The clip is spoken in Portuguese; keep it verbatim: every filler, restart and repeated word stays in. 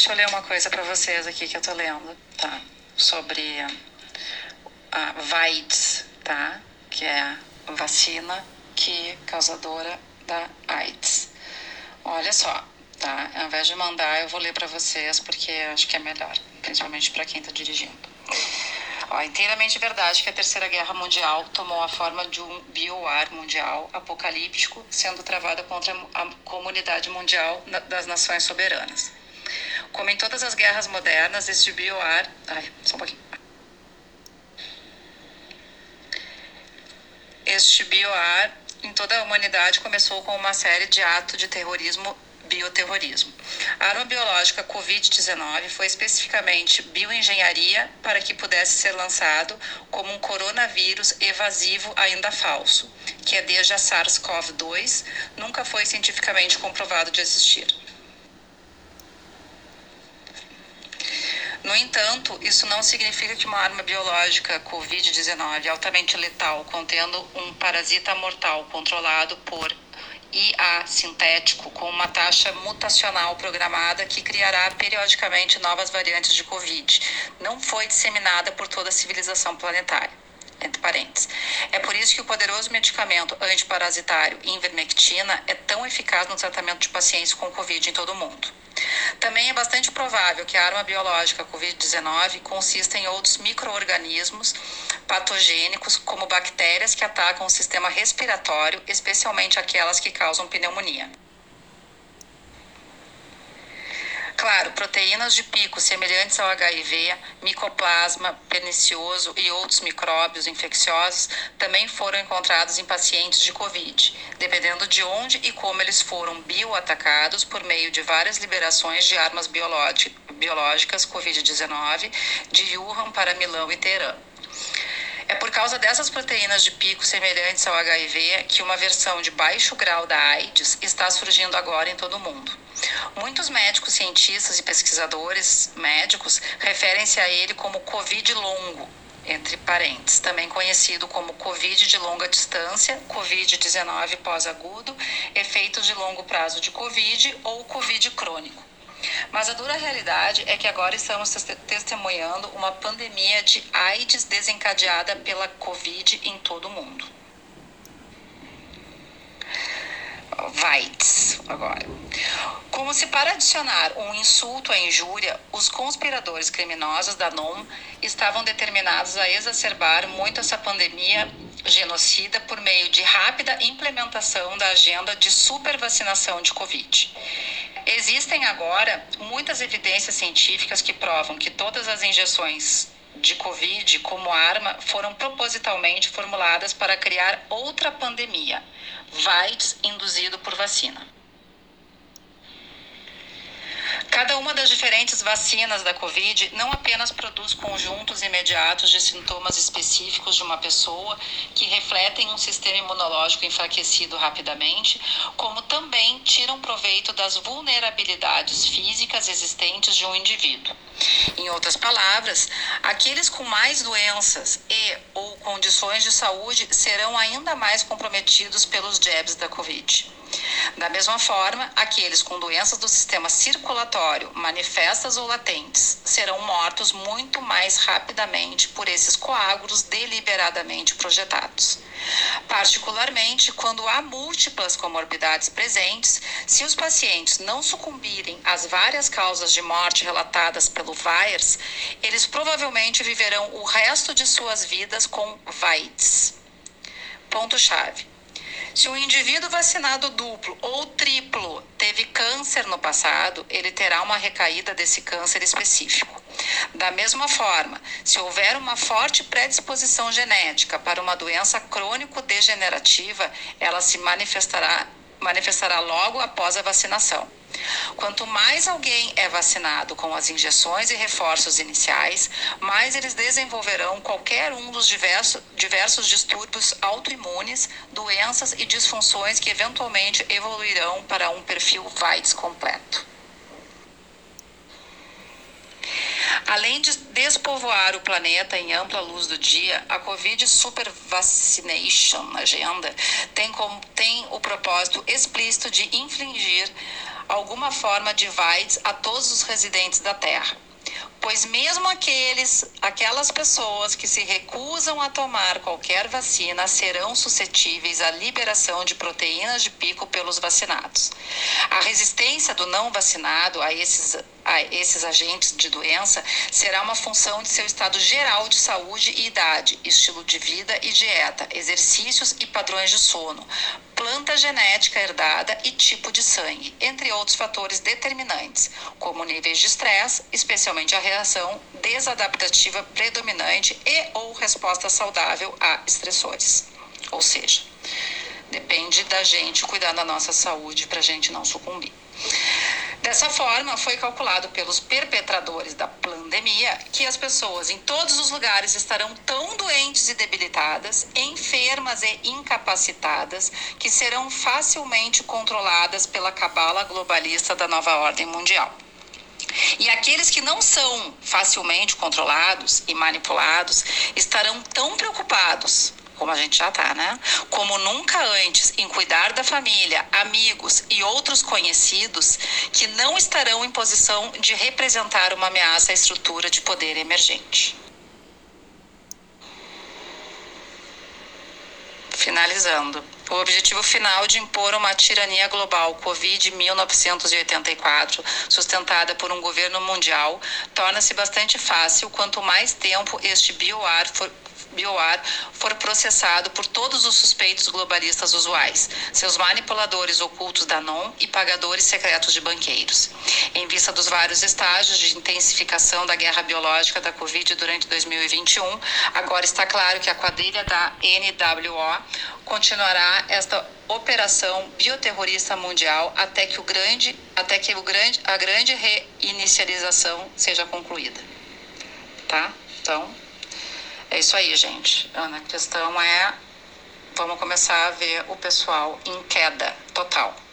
deixa eu ler uma coisa para vocês aqui que eu tô lendo, tá? Sobre a VAIDS, tá? Que é a vacina que causadora da AIDS. Olha só, tá? Ao invés de mandar, eu vou ler para vocês porque acho que é melhor, principalmente para quem tá dirigindo. Ó, inteiramente verdade que a Terceira Guerra Mundial tomou a forma de um bioar mundial apocalíptico, sendo travada contra a comunidade mundial das nações soberanas. Como em todas as guerras modernas, este bioar... Ai, só um pouquinho. Este bioar em toda a humanidade começou com uma série de atos de terrorismo, bioterrorismo. A arma biológica covid dezenove foi especificamente bioengenharia para que pudesse ser lançado como um coronavírus evasivo ainda falso, que é desde a SARS-CoV dois, nunca foi cientificamente comprovado de existir. No entanto, isso não significa que uma arma biológica covid dezenove altamente letal, contendo um parasita mortal controlado por I A sintético com uma taxa mutacional programada que criará periodicamente novas variantes de Covid, não foi disseminada por toda a civilização planetária. Entre parênteses. É por isso que o poderoso medicamento antiparasitário ivermectina é tão eficaz no tratamento de pacientes com Covid em todo o mundo. Também é bastante provável que a arma biológica covid dezenove consista em outros micro-organismos patogênicos, como bactérias que atacam o sistema respiratório, especialmente aquelas que causam pneumonia. Claro, proteínas de pico semelhantes ao H I V, micoplasma, pernicioso e outros micróbios infecciosos também foram encontrados em pacientes de Covid, dependendo de onde e como eles foram bioatacados por meio de várias liberações de armas biológicas covid dezenove de Wuhan para Milão e Teherã. É por causa dessas proteínas de pico semelhantes ao H I V que uma versão de baixo grau da AIDS está surgindo agora em todo o mundo. Muitos médicos, cientistas e pesquisadores médicos referem-se a ele como Covid longo, entre parênteses, também conhecido como Covid de longa distância, covid dezenove pós-agudo, efeitos de longo prazo de Covid ou Covid crônico. Mas a dura realidade é que agora estamos testemunhando uma pandemia de AIDS desencadeada pela Covid em todo o mundo. VAIDS, agora. Como se para adicionar um insulto à injúria, os conspiradores criminosos da N O M estavam determinados a exacerbar muito essa pandemia genocida por meio de rápida implementação da agenda de supervacinação de Covid. Existem agora muitas evidências científicas que provam que todas as injeções de Covid como arma foram propositalmente formuladas para criar outra pandemia, VAIDS induzido por vacina. Cada uma das diferentes vacinas da Covid não apenas produz conjuntos imediatos de sintomas específicos de uma pessoa que refletem um sistema imunológico enfraquecido rapidamente, como também tiram proveito das vulnerabilidades físicas existentes de um indivíduo. Em outras palavras, aqueles com mais doenças e ou condições de saúde serão ainda mais comprometidos pelos jabs da Covid. Da mesma forma, aqueles com doenças do sistema circulatório, manifestas ou latentes, serão mortos muito mais rapidamente por esses coágulos deliberadamente projetados. Particularmente quando há múltiplas comorbidades presentes, se os pacientes não sucumbirem às várias causas de morte relatadas pelo VAERS, eles provavelmente viverão o resto de suas vidas com VAIDS. Ponto-chave. Se um indivíduo vacinado duplo ou triplo teve câncer no passado, ele terá uma recaída desse câncer específico. Da mesma forma, se houver uma forte predisposição genética para uma doença crônico-degenerativa, ela se manifestará, manifestará logo após a vacinação. Quanto mais alguém é vacinado com as injeções e reforços iniciais, mais eles desenvolverão qualquer um dos diversos, diversos distúrbios autoimunes, doenças e disfunções que eventualmente evoluirão para um perfil VAIDS completo. Além de despovoar o planeta em ampla luz do dia, a Covid Super Vaccination Agenda tem, como, tem o propósito explícito de infligir alguma forma de vaides a todos os residentes da Terra. Pois mesmo aqueles, aquelas pessoas que se recusam a tomar qualquer vacina serão suscetíveis à liberação de proteínas de pico pelos vacinados. A resistência do não vacinado a esses, a esses agentes de doença será uma função de seu estado geral de saúde e idade, estilo de vida e dieta, exercícios e padrões de sono, planta genética herdada e tipo de sangue, entre outros fatores determinantes, como níveis de estresse, especialmente a reação desadaptativa predominante e ou resposta saudável a estressores. Ou seja, depende da gente cuidar da nossa saúde para a gente não sucumbir. Dessa forma, foi calculado pelos perpetradores da pandemia que as pessoas em todos os lugares estarão tão doentes e debilitadas, enfermas e incapacitadas, que serão facilmente controladas pela cabala globalista da nova ordem mundial. E aqueles que não são facilmente controlados e manipulados estarão tão preocupados, como a gente já está, né? Como nunca antes em cuidar da família, amigos e outros conhecidos que não estarão em posição de representar uma ameaça à estrutura de poder emergente. Finalizando. O objetivo final de impor uma tirania global Covid mil novecentos e oitenta e quatro, sustentada por um governo mundial, torna-se bastante fácil quanto mais tempo este bioar for bioar for processado por todos os suspeitos globalistas usuais, seus manipuladores ocultos da N O M e pagadores secretos de banqueiros. Em vista dos vários estágios de intensificação da guerra biológica da Covid durante dois mil e vinte e um, agora está claro que a quadrilha da N W O continuará esta operação bioterrorista mundial até que, o grande, até que o grande, a grande reinicialização seja concluída. Tá? Então, é isso aí, gente. A questão é, vamos começar a ver o pessoal em queda total.